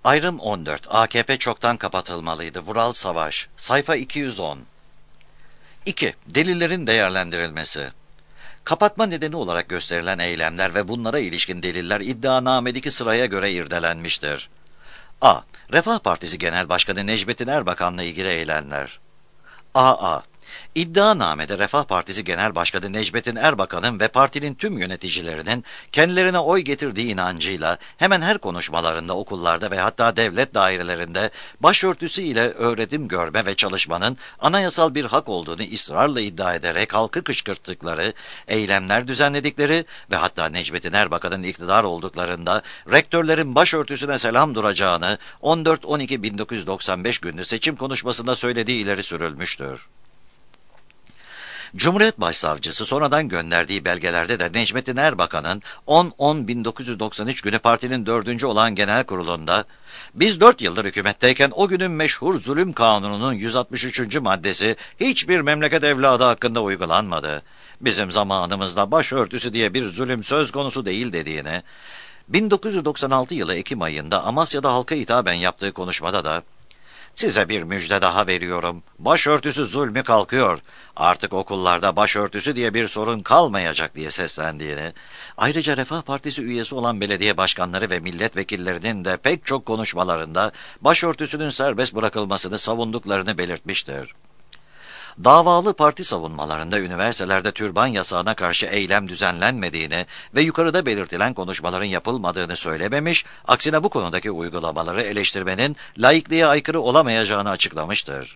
Ayrım 14. AKP çoktan kapatılmalıydı. Vural Savaş. Sayfa 210. 2. Delillerin değerlendirilmesi. Kapatma nedeni olarak gösterilen eylemler ve bunlara ilişkin deliller iddianamedeki sıraya göre irdelenmiştir. A. Refah Partisi Genel Başkanı Necmettin Erbakan'la ilgili eylemler. A. İddianamede Refah Partisi Genel Başkanı Necmettin Erbakan'ın ve partinin tüm yöneticilerinin kendilerine oy getirdiği inancıyla hemen her konuşmalarında okullarda ve hatta devlet dairelerinde başörtüsü ile öğretim görme ve çalışmanın anayasal bir hak olduğunu ısrarla iddia ederek halkı kışkırttıkları, eylemler düzenledikleri ve hatta Necmettin Erbakan'ın iktidar olduklarında rektörlerin başörtüsüne selam duracağını 14-12-1995 günlü seçim konuşmasında söylediği ileri sürülmüştür. Cumhuriyet Başsavcısı sonradan gönderdiği belgelerde de Necmettin Erbakan'ın 10-10-1993 günü partinin 4. olağan genel kurulunda "Biz 4 yıldır hükümetteyken o günün meşhur zulüm kanununun 163. maddesi hiçbir memleket evladı hakkında uygulanmadı. Bizim zamanımızda başörtüsü diye bir zulüm söz konusu değil" dediğini, 1996 yılı Ekim ayında Amasya'da halka hitaben yaptığı konuşmada da "Size bir müjde daha veriyorum. Başörtüsü zulmü kalkıyor. Artık okullarda başörtüsü diye bir sorun kalmayacak" diye seslendiğini, ayrıca Refah Partisi üyesi olan belediye başkanları ve milletvekillerinin de pek çok konuşmalarında başörtüsünün serbest bırakılmasını savunduklarını belirtmiştir. Davalı parti savunmalarında üniversitelerde türban yasağına karşı eylem düzenlenmediğini ve yukarıda belirtilen konuşmaların yapılmadığını söylememiş, aksine bu konudaki uygulamaları eleştirmenin laikliğe aykırı olamayacağını açıklamıştır.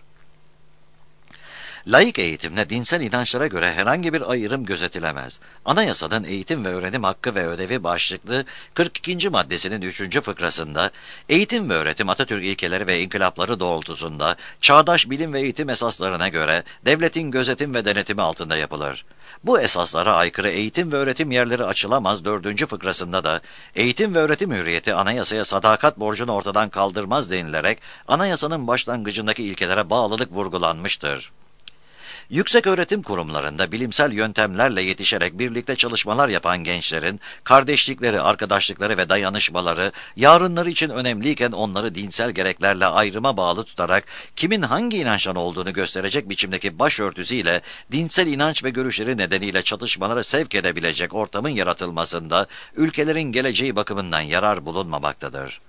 Laik eğitimde dinsel inançlara göre herhangi bir ayrım gözetilemez. Anayasanın eğitim ve öğrenim hakkı ve ödevi başlıklı 42. maddesinin 3. fıkrasında, eğitim ve öğretim Atatürk ilkeleri ve inkılapları doğrultusunda çağdaş bilim ve eğitim esaslarına göre devletin gözetim ve denetimi altında yapılır. Bu esaslara aykırı eğitim ve öğretim yerleri açılamaz 4. fıkrasında da eğitim ve öğretim hürriyeti anayasaya sadakat borcunu ortadan kaldırmaz denilerek anayasanın başlangıcındaki ilkelere bağlılık vurgulanmıştır. Yükseköğretim kurumlarında bilimsel yöntemlerle yetişerek birlikte çalışmalar yapan gençlerin kardeşlikleri, arkadaşlıkları ve dayanışmaları yarınları için önemliyken onları dinsel gereklerle ayrıma bağlı tutarak kimin hangi inançtan olduğunu gösterecek biçimdeki başörtüsüyle dinsel inanç ve görüşleri nedeniyle çatışmalara sevk edebilecek ortamın yaratılmasında ülkelerin geleceği bakımından yarar bulunmamaktadır.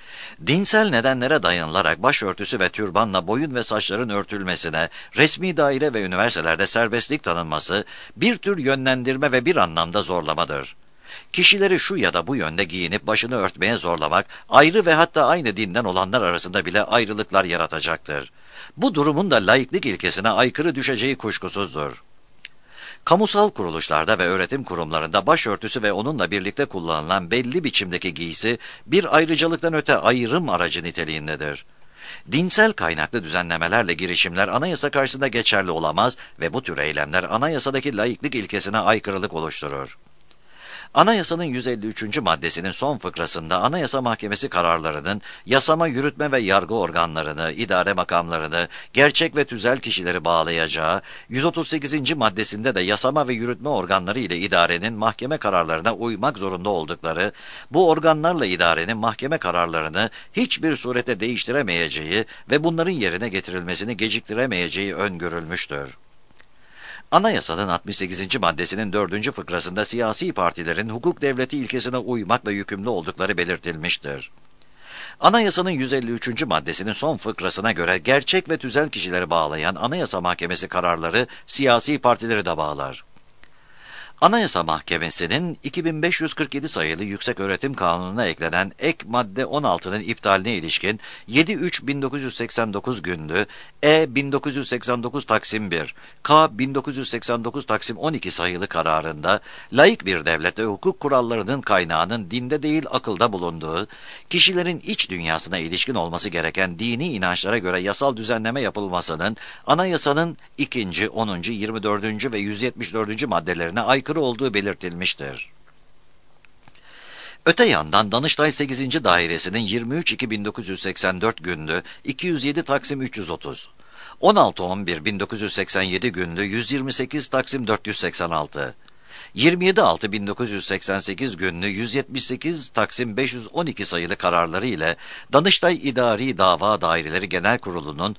Dinsel nedenlere dayanılarak başörtüsü ve türbanla boyun ve saçların örtülmesine, resmi daire ve üniversitelerde serbestlik tanınması, bir tür yönlendirme ve bir anlamda zorlamadır. Kişileri şu ya da bu yönde giyinip başını örtmeye zorlamak, ayrı ve hatta aynı dinden olanlar arasında bile ayrılıklar yaratacaktır. Bu durumun da laiklik ilkesine aykırı düşeceği kuşkusuzdur. Kamusal kuruluşlarda ve öğretim kurumlarında başörtüsü ve onunla birlikte kullanılan belli biçimdeki giysi bir ayrıcalıktan öte ayrım aracı niteliğindedir. Dinsel kaynaklı düzenlemelerle girişimler anayasa karşısında geçerli olamaz ve bu tür eylemler anayasadaki laiklik ilkesine aykırılık oluşturur. Anayasanın 153. maddesinin son fıkrasında Anayasa Mahkemesi kararlarının yasama, yürütme ve yargı organlarını, idare makamlarını, gerçek ve tüzel kişileri bağlayacağı, 138. maddesinde de yasama ve yürütme organları ile idarenin mahkeme kararlarına uymak zorunda oldukları, bu organlarla idarenin mahkeme kararlarını hiçbir surette değiştiremeyeceği ve bunların yerine getirilmesini geciktiremeyeceği öngörülmüştür. Anayasanın 68. maddesinin 4. fıkrasında siyasi partilerin hukuk devleti ilkesine uymakla yükümlü oldukları belirtilmiştir. Anayasanın 153. maddesinin son fıkrasına göre gerçek ve tüzel kişileri bağlayan Anayasa Mahkemesi kararları siyasi partileri de bağlar. Anayasa Mahkemesi'nin 2547 sayılı Yükseköğretim Kanunu'na eklenen ek madde 16'nın iptaline ilişkin 7-3-1989 günlü E-1989 Taksim 1, K-1989 Taksim 12 sayılı kararında laik bir devlette hukuk kurallarının kaynağının dinde değil akılda bulunduğu, kişilerin iç dünyasına ilişkin olması gereken dini inançlara göre yasal düzenleme yapılmasının anayasanın 2., 10., 24. ve 174. maddelerine aykırı olduğu belirtilmiştir. Öte yandan Danıştay 8. Dairesi'nin 23-2-1984 günlü 207 Taksim 330, 16-11-1987 günlü 128 Taksim 486, 27.6.1988 günlü 178 Taksim 512 sayılı kararları ile Danıştay İdari Dava Daireleri Genel Kurulu'nun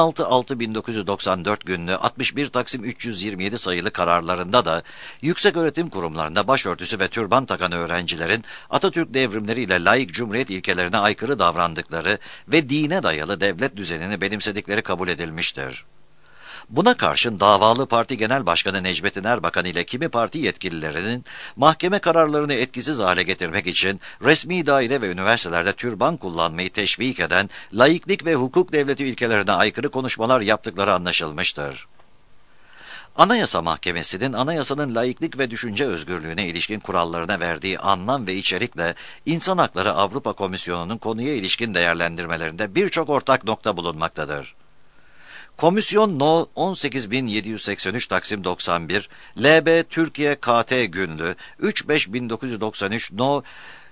16.6.1994 günlü 61 Taksim 327 sayılı kararlarında da yükseköğretim kurumlarında başörtüsü ve türban takan öğrencilerin Atatürk devrimleriyle laik cumhuriyet ilkelerine aykırı davrandıkları ve dine dayalı devlet düzenini benimsedikleri kabul edilmiştir. Buna karşın davalı parti genel başkanı Necmettin Erbakan ile kimi parti yetkililerinin mahkeme kararlarını etkisiz hale getirmek için resmi daire ve üniversitelerde türban kullanmayı teşvik eden laiklik ve hukuk devleti ilkelerine aykırı konuşmalar yaptıkları anlaşılmıştır. Anayasa Mahkemesi'nin anayasanın laiklik ve düşünce özgürlüğüne ilişkin kurallarına verdiği anlam ve içerikle İnsan Hakları Avrupa Komisyonu'nun konuya ilişkin değerlendirmelerinde birçok ortak nokta bulunmaktadır. Komisyon No. 18783 Taksim 91, LB Türkiye KT Günlü 35.1993 No.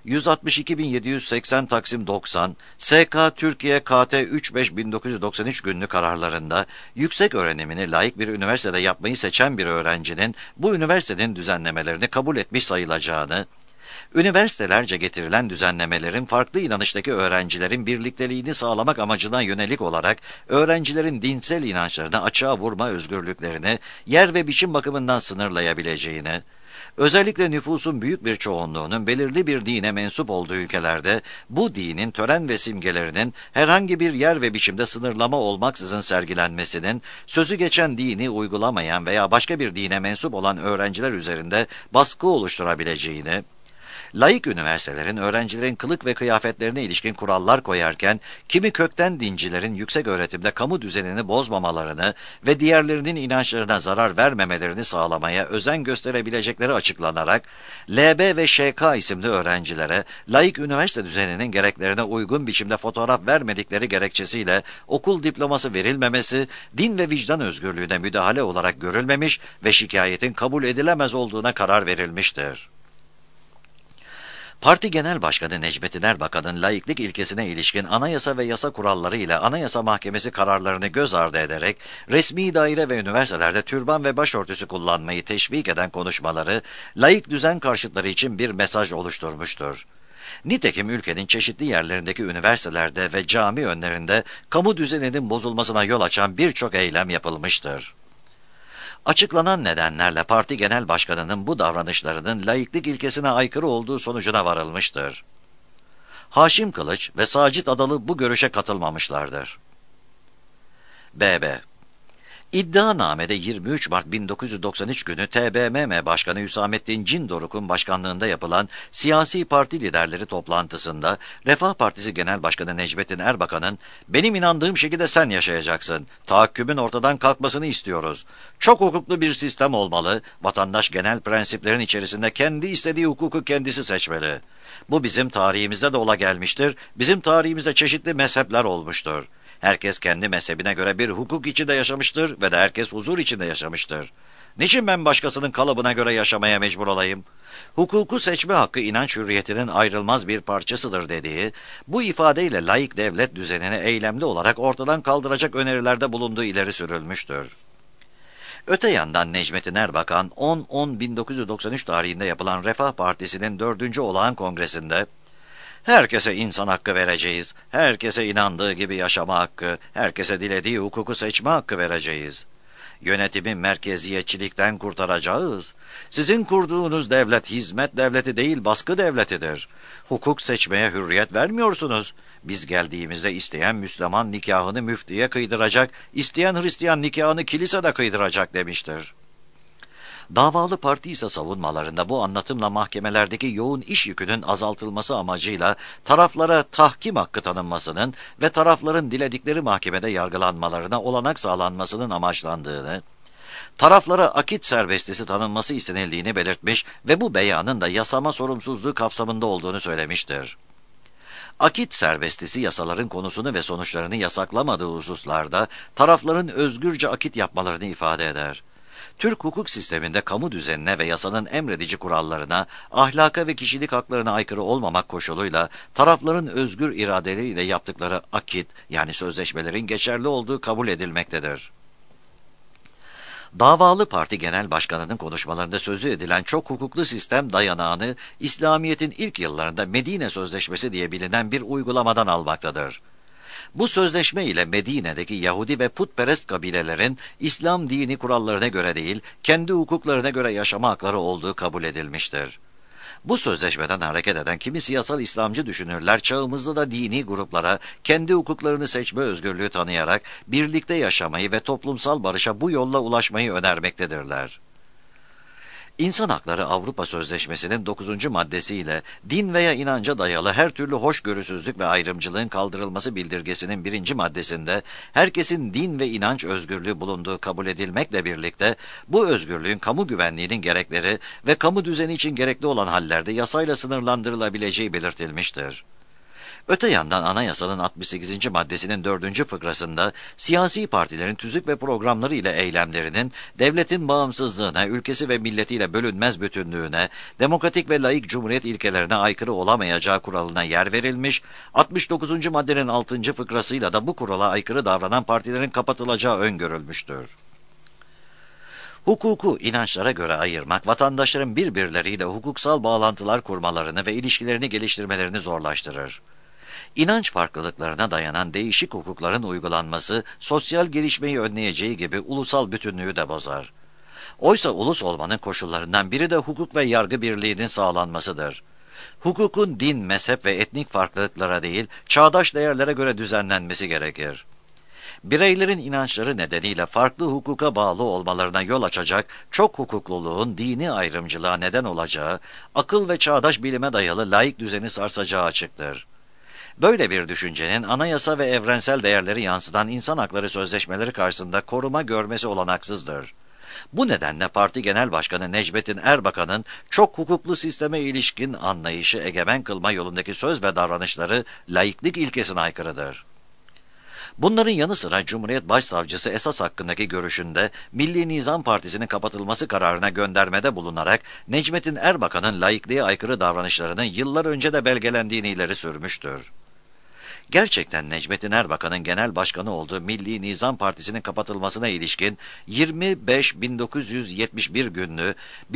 162.780 Taksim 90, SK Türkiye KT 35.1993 günlü kararlarında yüksek öğrenimini layık bir üniversitede yapmayı seçen bir öğrencinin bu üniversitenin düzenlemelerini kabul etmiş sayılacağını, üniversitelerce getirilen düzenlemelerin farklı inanıştaki öğrencilerin birlikteliğini sağlamak amacına yönelik olarak öğrencilerin dinsel inançlarını açığa vurma özgürlüklerini yer ve biçim bakımından sınırlayabileceğini, özellikle nüfusun büyük bir çoğunluğunun belirli bir dine mensup olduğu ülkelerde bu dinin tören ve simgelerinin herhangi bir yer ve biçimde sınırlama olmaksızın sergilenmesinin sözü geçen dini uygulamayan veya başka bir dine mensup olan öğrenciler üzerinde baskı oluşturabileceğini, laik üniversitelerin öğrencilerin kılık ve kıyafetlerine ilişkin kurallar koyarken, kimi kökten dincilerin yüksek öğretimde kamu düzenini bozmamalarını ve diğerlerinin inançlarına zarar vermemelerini sağlamaya özen gösterebilecekleri açıklanarak, LB ve ŞK isimli öğrencilere laik üniversite düzeninin gereklerine uygun biçimde fotoğraf vermedikleri gerekçesiyle okul diploması verilmemesi, din ve vicdan özgürlüğüne müdahale olarak görülmemiş ve şikayetin kabul edilemez olduğuna karar verilmiştir. Parti Genel Başkanı Necmettin Erbakan'ın laiklik ilkesine ilişkin anayasa ve yasa kuralları ile Anayasa Mahkemesi kararlarını göz ardı ederek resmi daire ve üniversitelerde türban ve başörtüsü kullanmayı teşvik eden konuşmaları laik düzen karşıtları için bir mesaj oluşturmuştur. Nitekim ülkenin çeşitli yerlerindeki üniversitelerde ve cami önlerinde kamu düzeninin bozulmasına yol açan birçok eylem yapılmıştır. Açıklanan nedenlerle parti genel başkanının bu davranışlarının laiklik ilkesine aykırı olduğu sonucuna varılmıştır. Haşim Kılıç ve Sacit Adalı bu görüşe katılmamışlardır. BB İddianamede 23 Mart 1993 günü TBMM Başkanı Hüsamettin Cindoruk'un başkanlığında yapılan siyasi parti liderleri toplantısında Refah Partisi Genel Başkanı Necmettin Erbakan'ın "Benim inandığım şekilde sen yaşayacaksın. Tahakkümün ortadan kalkmasını istiyoruz. Çok hukuklu bir sistem olmalı. Vatandaş genel prensiplerin içerisinde kendi istediği hukuku kendisi seçmeli. Bu bizim tarihimizde de ola gelmiştir. Bizim tarihimizde çeşitli mezhepler olmuştur. Herkes kendi mezhebine göre bir hukuk içinde yaşamıştır ve de herkes huzur içinde yaşamıştır. Niçin ben başkasının kalıbına göre yaşamaya mecbur olayım? Hukuku seçme hakkı inanç hürriyetinin ayrılmaz bir parçasıdır" dediği, bu ifadeyle laik devlet düzenini eylemli olarak ortadan kaldıracak önerilerde bulunduğu ileri sürülmüştür. Öte yandan Necmettin Erbakan 10.10.1993 tarihinde yapılan Refah Partisi'nin 4. Olağan Kongresi'nde "Herkese insan hakkı vereceğiz, herkese inandığı gibi yaşama hakkı, herkese dilediği hukuku seçme hakkı vereceğiz. Yönetimi merkeziyetçilikten kurtaracağız. Sizin kurduğunuz devlet hizmet devleti değil baskı devletidir. Hukuk seçmeye hürriyet vermiyorsunuz. Biz geldiğimizde isteyen Müslüman nikahını müftiye kıydıracak, isteyen Hristiyan nikahını kilisede kıydıracak" demiştir. Davalı parti ise savunmalarında bu anlatımla mahkemelerdeki yoğun iş yükünün azaltılması amacıyla taraflara tahkim hakkı tanınmasının ve tarafların diledikleri mahkemede yargılanmalarına olanak sağlanmasının amaçlandığını, taraflara akit serbestisi tanınması istenildiğini belirtmiş ve bu beyanın da yasama sorumsuzluğu kapsamında olduğunu söylemiştir. Akit serbestisi yasaların konusunu ve sonuçlarını yasaklamadığı hususlarda tarafların özgürce akit yapmalarını ifade eder. Türk hukuk sisteminde kamu düzenine ve yasanın emredici kurallarına, ahlaka ve kişilik haklarına aykırı olmamak koşuluyla tarafların özgür iradeleriyle yaptıkları akit yani sözleşmelerin geçerli olduğu kabul edilmektedir. Davalı Parti Genel Başkanı'nın konuşmalarında sözü edilen çok hukuklu sistem dayanağını İslamiyet'in ilk yıllarında Medine Sözleşmesi diye bilinen bir uygulamadan almaktadır. Bu sözleşme ile Medine'deki Yahudi ve putperest kabilelerin İslam dini kurallarına göre değil, kendi hukuklarına göre yaşama hakları olduğu kabul edilmiştir. Bu sözleşmeden hareket eden kimi siyasal İslamcı düşünürler çağımızda da dini gruplara kendi hukuklarını seçme özgürlüğü tanıyarak birlikte yaşamayı ve toplumsal barışa bu yolla ulaşmayı önermektedirler. İnsan Hakları Avrupa Sözleşmesi'nin 9. maddesiyle din veya inanca dayalı her türlü hoşgörüsüzlük ve ayrımcılığın kaldırılması bildirgesinin 1. maddesinde herkesin din ve inanç özgürlüğü bulunduğu kabul edilmekle birlikte bu özgürlüğün kamu güvenliğinin gerekleri ve kamu düzeni için gerekli olan hallerde yasayla sınırlandırılabileceği belirtilmiştir. Öte yandan anayasanın 68. maddesinin 4. fıkrasında siyasi partilerin tüzük ve programları ile eylemlerinin devletin bağımsızlığına, ülkesi ve milletiyle bölünmez bütünlüğüne, demokratik ve laik cumhuriyet ilkelerine aykırı olamayacağı kuralına yer verilmiş, 69. maddenin 6. fıkrasıyla da bu kurala aykırı davranan partilerin kapatılacağı öngörülmüştür. Hukuku inançlara göre ayırmak, vatandaşların birbirleriyle hukuksal bağlantılar kurmalarını ve ilişkilerini geliştirmelerini zorlaştırır. İnanç farklılıklarına dayanan değişik hukukların uygulanması, sosyal gelişmeyi önleyeceği gibi ulusal bütünlüğü de bozar. Oysa ulus olmanın koşullarından biri de hukuk ve yargı birliğinin sağlanmasıdır. Hukukun din, mezhep ve etnik farklılıklara değil, çağdaş değerlere göre düzenlenmesi gerekir. Bireylerin inançları nedeniyle farklı hukuka bağlı olmalarına yol açacak çok hukukluluğun dini ayrımcılığa neden olacağı, akıl ve çağdaş bilime dayalı laik düzeni sarsacağı açıktır. Böyle bir düşüncenin anayasa ve evrensel değerleri yansıtan insan hakları sözleşmeleri karşısında koruma görmesi olanaksızdır. Bu nedenle Parti Genel Başkanı Necmettin Erbakan'ın çok hukuklu sisteme ilişkin anlayışı egemen kılma yolundaki söz ve davranışları laiklik ilkesine aykırıdır. Bunların yanı sıra Cumhuriyet Başsavcısı esas hakkındaki görüşünde Milli Nizam Partisi'nin kapatılması kararına göndermede bulunarak Necmettin Erbakan'ın laikliğe aykırı davranışlarının yıllar önce de belgelendiğini ileri sürmüştür. Gerçekten Necmettin Erbakan'ın genel başkanı olduğu Milli Nizam Partisi'nin kapatılmasına ilişkin 25.1971 günlü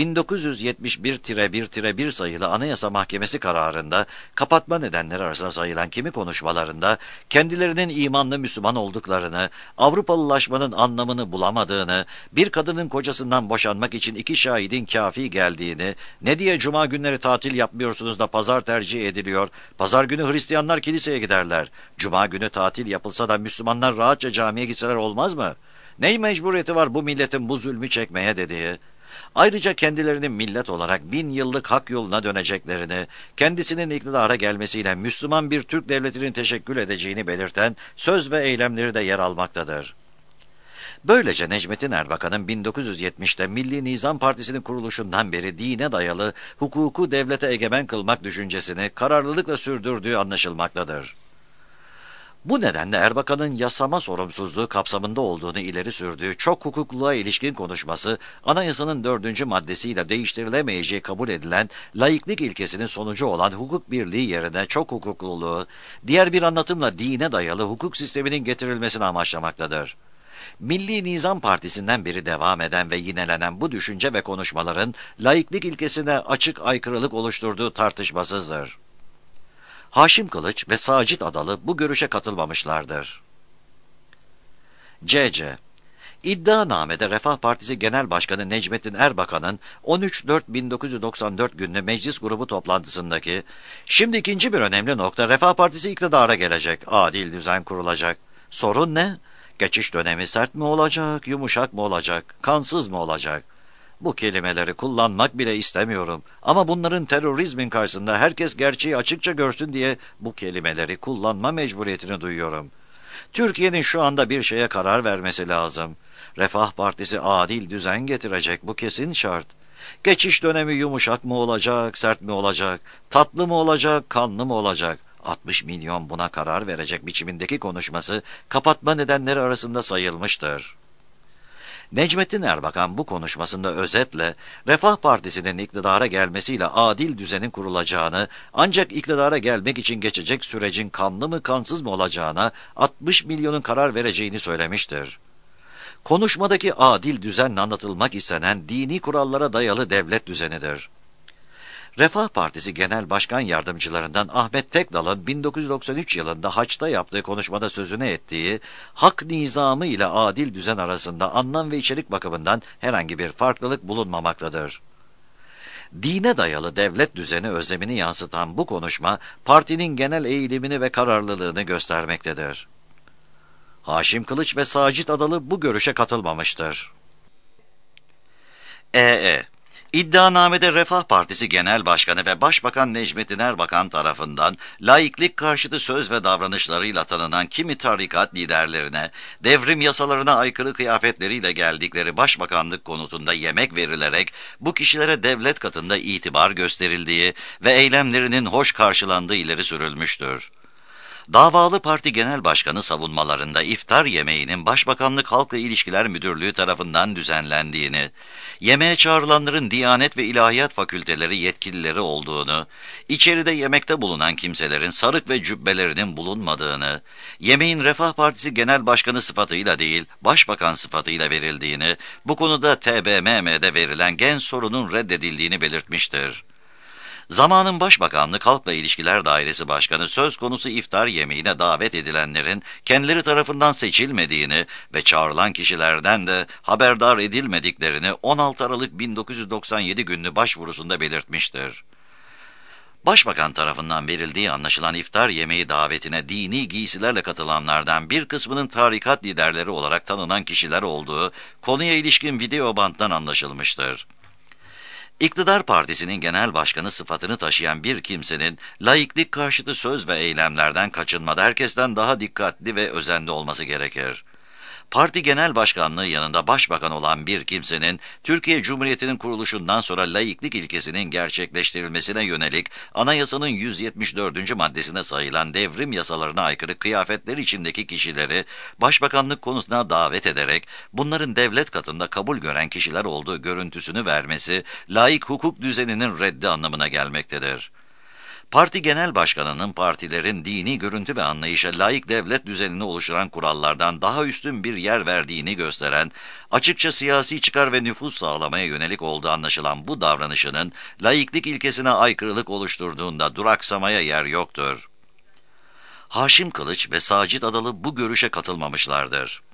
1971-1-1 sayılı Anayasa Mahkemesi kararında kapatma nedenleri arasında sayılan kimi konuşmalarında kendilerinin imanlı Müslüman olduklarını, Avrupalılaşmanın anlamını bulamadığını, bir kadının kocasından boşanmak için 2 şahidin kafi geldiğini, ne diye cuma günleri tatil yapmıyorsunuz da pazar tercih ediliyor, pazar günü Hristiyanlar kiliseye giderler, cuma günü tatil yapılsa da Müslümanlar rahatça camiye gitseler olmaz mı? Ney mecburiyeti var bu milletin bu zulmü çekmeye dediği. Ayrıca kendilerinin millet olarak 1000 yıllık hak yoluna döneceklerini, kendisinin iktidara gelmesiyle Müslüman bir Türk devletinin teşekkül edeceğini belirten söz ve eylemleri de yer almaktadır. Böylece Necmettin Erbakan'ın 1970'te Milli Nizam Partisi'nin kuruluşundan beri dine dayalı hukuku devlete egemen kılmak düşüncesini kararlılıkla sürdürdüğü anlaşılmaktadır. Bu nedenle Erbakan'ın yasama sorumsuzluğu kapsamında olduğunu ileri sürdüğü çok hukukluluğa ilişkin konuşması, anayasanın 4. maddesiyle değiştirilemeyeceği kabul edilen laiklik ilkesinin sonucu olan hukuk birliği yerine çok hukukluluğu, diğer bir anlatımla dine dayalı hukuk sisteminin getirilmesini amaçlamaktadır. Milli Nizam Partisi'nden beri devam eden ve yinelenen bu düşünce ve konuşmaların laiklik ilkesine açık aykırılık oluşturduğu tartışmasızdır. Haşim Kılıç ve Sacit Adalı bu görüşe katılmamışlardır. C.C. İddianamede Refah Partisi Genel Başkanı Necmettin Erbakan'ın 13.4.1994 günlü meclis grubu toplantısındaki "Şimdi ikinci bir önemli nokta, Refah Partisi iktidara gelecek, adil düzen kurulacak. Sorun ne? Geçiş dönemi sert mi olacak, yumuşak mı olacak, kansız mı olacak? Bu kelimeleri kullanmak bile istemiyorum. Ama bunların terörizmin karşısında herkes gerçeği açıkça görsün diye bu kelimeleri kullanma mecburiyetini duyuyorum. Türkiye'nin şu anda bir şeye karar vermesi lazım. Refah Partisi adil düzen getirecek, bu kesin şart. Geçiş dönemi yumuşak mı olacak, sert mi olacak, tatlı mı olacak, kanlı mı olacak? 60 milyon buna karar verecek biçimindeki konuşması kapatma nedenleri arasında sayılmıştır. Necmettin Erbakan bu konuşmasında özetle Refah Partisi'nin iktidara gelmesiyle adil düzenin kurulacağını, ancak iktidara gelmek için geçecek sürecin kanlı mı kansız mı olacağına 60 milyonun karar vereceğini söylemiştir. Konuşmadaki adil düzenle anlatılmak istenen dini kurallara dayalı devlet düzenidir. Refah Partisi Genel Başkan Yardımcılarından Ahmet Tekdal'ın 1993 yılında Haç'ta yaptığı konuşmada sözüne ettiği hak nizamı ile adil düzen arasında anlam ve içerik bakımından herhangi bir farklılık bulunmamaktadır. Dine dayalı devlet düzeni özlemini yansıtan bu konuşma, partinin genel eğilimini ve kararlılığını göstermektedir. Haşim Kılıç ve Sacit Adalı bu görüşe katılmamıştır. İddianamede Refah Partisi Genel Başkanı ve Başbakan Necmettin Erbakan tarafından laiklik karşıtı söz ve davranışlarıyla tanınan kimi tarikat liderlerine, devrim yasalarına aykırı kıyafetleriyle geldikleri başbakanlık konutunda yemek verilerek bu kişilere devlet katında itibar gösterildiği ve eylemlerinin hoş karşılandığı ileri sürülmüştür. Davalı parti genel başkanı savunmalarında iftar yemeğinin Başbakanlık Halkla İlişkiler Müdürlüğü tarafından düzenlendiğini, yemeğe çağrılanların Diyanet ve İlahiyat Fakülteleri yetkilileri olduğunu, içeride yemekte bulunan kimselerin sarık ve cübbelerinin bulunmadığını, yemeğin Refah Partisi Genel Başkanı sıfatıyla değil, Başbakan sıfatıyla verildiğini, bu konuda TBMM'de verilen gen sorunun reddedildiğini belirtmiştir. Zamanın Başbakanlık Halkla İlişkiler Dairesi Başkanı söz konusu iftar yemeğine davet edilenlerin kendileri tarafından seçilmediğini ve çağrılan kişilerden de haberdar edilmediklerini 16 Aralık 1997 günlü başvurusunda belirtmiştir. Başbakan tarafından verildiği anlaşılan iftar yemeği davetine dini giysilerle katılanlardan bir kısmının tarikat liderleri olarak tanınan kişiler olduğu konuya ilişkin video banttan anlaşılmıştır. İktidar Partisi'nin genel başkanı sıfatını taşıyan bir kimsenin laiklik karşıtı söz ve eylemlerden kaçınmada herkesten daha dikkatli ve özenli olması gerekir. Parti genel başkanlığı yanında başbakan olan bir kimsenin Türkiye Cumhuriyeti'nin kuruluşundan sonra laiklik ilkesinin gerçekleştirilmesine yönelik anayasanın 174. maddesine sayılan devrim yasalarına aykırı kıyafetler içindeki kişileri başbakanlık konutuna davet ederek bunların devlet katında kabul gören kişiler olduğu görüntüsünü vermesi laik hukuk düzeninin reddi anlamına gelmektedir. Parti Genel Başkanı'nın partilerin dini görüntü ve anlayışa layık devlet düzenini oluşturan kurallardan daha üstün bir yer verdiğini gösteren, açıkça siyasi çıkar ve nüfuz sağlamaya yönelik olduğu anlaşılan bu davranışının laiklik ilkesine aykırılık oluşturduğunda duraksamaya yer yoktur. Haşim Kılıç ve Sacit Adalı bu görüşe katılmamışlardır.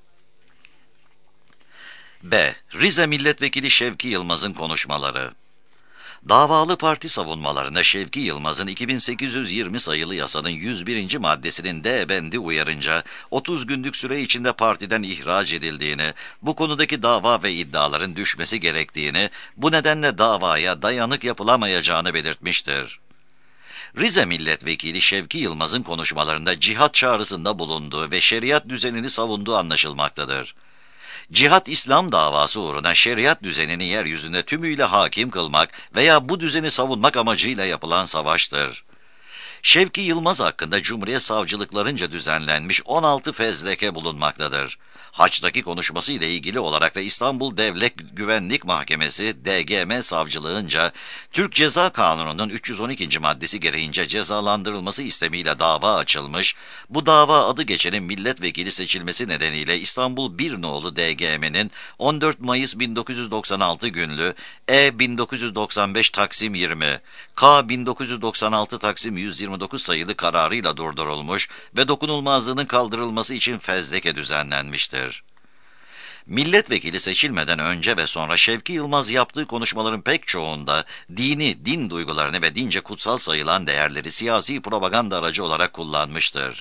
Rize Milletvekili Şevki Yılmaz'ın konuşmaları. Davalı parti savunmalarında Şevki Yılmaz'ın 2820 sayılı yasanın 101. maddesinin D bendi uyarınca 30 günlük süre içinde partiden ihraç edildiğini, bu konudaki dava ve iddiaların düşmesi gerektiğini, bu nedenle davaya dayanık yapılamayacağını belirtmiştir. Rize Milletvekili Şevki Yılmaz'ın konuşmalarında cihat çağrısında bulunduğu ve şeriat düzenini savunduğu anlaşılmaktadır. Cihat İslam davası uğruna şeriat düzenini yeryüzünde tümüyle hakim kılmak veya bu düzeni savunmak amacıyla yapılan savaştır. Şevki Yılmaz hakkında Cumhuriyet Savcılıklarınca düzenlenmiş 16 fezleke bulunmaktadır. Haç'taki konuşması ile ilgili olarak da İstanbul Devlet Güvenlik Mahkemesi DGM savcılığınca Türk Ceza Kanunu'nun 312. maddesi gereğince cezalandırılması istemiyle dava açılmış, bu dava adı geçenin milletvekili seçilmesi nedeniyle İstanbul 1 nolu DGM'nin 14 Mayıs 1996 günlü E 1995 Taksim 20, K 1996 Taksim 129 sayılı kararıyla durdurulmuş ve dokunulmazlığının kaldırılması için fezleke düzenlenmiştir. Milletvekili seçilmeden önce ve sonra Şevki Yılmaz yaptığı konuşmaların pek çoğunda dini, din duygularını ve dince kutsal sayılan değerleri siyasi propaganda aracı olarak kullanmıştır.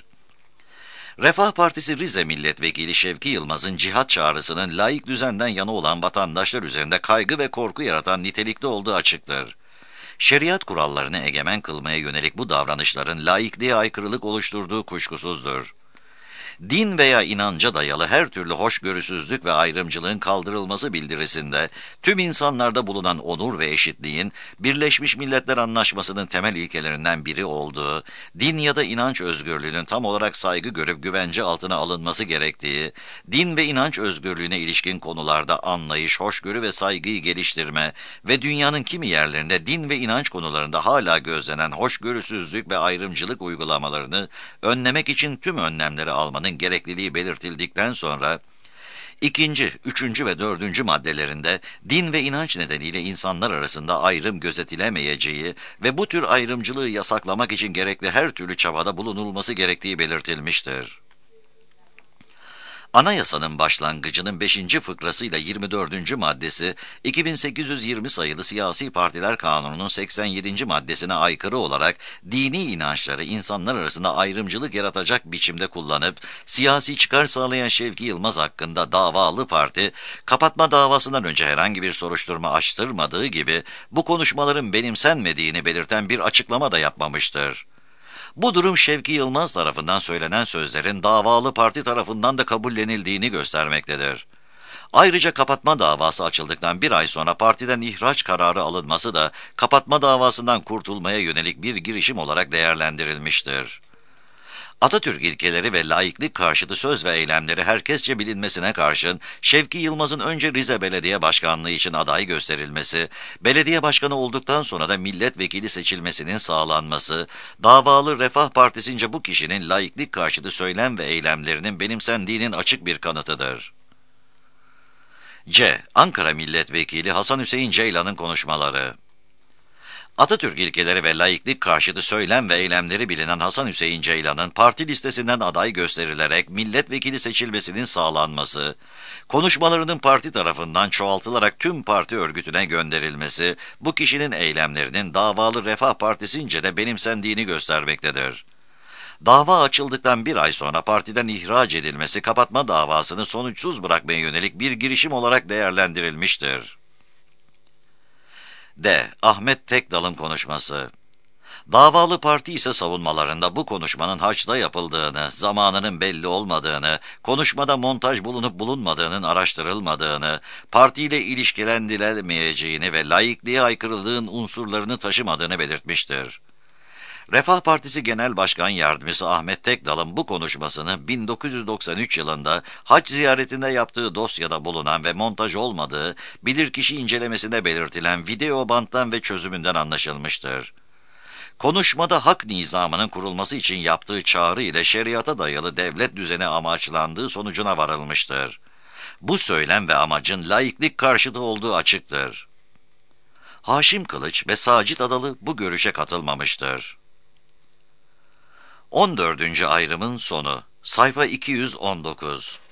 Refah Partisi Rize Milletvekili Şevki Yılmaz'ın cihat çağrısının laik düzenden yana olan vatandaşlar üzerinde kaygı ve korku yaratan nitelikte olduğu açıktır. Şeriat kurallarını egemen kılmaya yönelik bu davranışların laikliğe aykırılık oluşturduğu kuşkusuzdur. Din veya inanca dayalı her türlü hoşgörüsüzlük ve ayrımcılığın kaldırılması bildirisinde tüm insanlarda bulunan onur ve eşitliğin Birleşmiş Milletler Anlaşması'nın temel ilkelerinden biri olduğu, din ya da inanç özgürlüğünün tam olarak saygı görüp güvence altına alınması gerektiği, din ve inanç özgürlüğüne ilişkin konularda anlayış, hoşgörü ve saygıyı geliştirme ve dünyanın kimi yerlerinde din ve inanç konularında hala gözlenen hoşgörüsüzlük ve ayrımcılık uygulamalarını önlemek için tüm önlemleri almanın gerekliliği belirtildikten sonra, İkinci, üçüncü ve dördüncü maddelerinde din ve inanç nedeniyle insanlar arasında ayrım gözetilemeyeceği ve bu tür ayrımcılığı yasaklamak için gerekli her türlü çabada bulunulması gerektiği belirtilmiştir. Anayasanın başlangıcının 5. fıkrasıyla 24. maddesi, 2820 sayılı Siyasi Partiler Kanunu'nun 87. maddesine aykırı olarak dini inançları insanlar arasında ayrımcılık yaratacak biçimde kullanıp, siyasi çıkar sağlayan Şevki Yılmaz hakkında davalı parti, kapatma davasından önce herhangi bir soruşturma açtırmadığı gibi, bu konuşmaların benimsenmediğini belirten bir açıklama da yapmamıştır. Bu durum Şevki Yılmaz tarafından söylenen sözlerin davalı parti tarafından da kabullenildiğini göstermektedir. Ayrıca kapatma davası açıldıktan bir ay sonra partiden ihraç kararı alınması da kapatma davasından kurtulmaya yönelik bir girişim olarak değerlendirilmiştir. Atatürk ilkeleri ve laiklik karşıtı söz ve eylemleri herkesçe bilinmesine karşın, Şevki Yılmaz'ın önce Rize Belediye Başkanlığı için aday gösterilmesi, belediye başkanı olduktan sonra da milletvekili seçilmesinin sağlanması, davalı Refah Partisi'nce bu kişinin laiklik karşıtı söylem ve eylemlerinin benimsendiğinin açık bir kanıtıdır. C. Ankara Milletvekili Hasan Hüseyin Ceylan'ın konuşmaları. Atatürk ilkeleri ve laiklik karşıtı söylem ve eylemleri bilinen Hasan Hüseyin Ceylan'ın parti listesinden aday gösterilerek milletvekili seçilmesinin sağlanması, konuşmalarının parti tarafından çoğaltılarak tüm parti örgütüne gönderilmesi, bu kişinin eylemlerinin davalı Refah Partisi'nce de benimsendiğini göstermektedir. Dava açıldıktan bir ay sonra partiden ihraç edilmesi kapatma davasını sonuçsuz bırakmaya yönelik bir girişim olarak değerlendirilmiştir. D. Ahmet Tekdal'ın konuşması. Davalı parti ise savunmalarında bu konuşmanın haçta yapıldığını, zamanının belli olmadığını, konuşmada montaj bulunup bulunmadığının araştırılmadığını, partiyle ilişkilendirilemeyeceğini ve laikliğe aykırılığın unsurlarını taşımadığını belirtmiştir. Refah Partisi Genel Başkan Yardımcısı Ahmet Tekdal'ın bu konuşmasını 1993 yılında hac ziyaretinde yaptığı dosyada bulunan ve montaj olmadığı, bilirkişi incelemesinde belirtilen video banttan ve çözümünden anlaşılmıştır. Konuşmada hak nizamının kurulması için yaptığı çağrı ile şeriata dayalı devlet düzeni amaçlandığı sonucuna varılmıştır. Bu söylem ve amacın laiklik karşıtı olduğu açıktır. Haşim Kılıç ve Sacit Adalı bu görüşe katılmamıştır. 14. ayrımın sonu. Sayfa 219.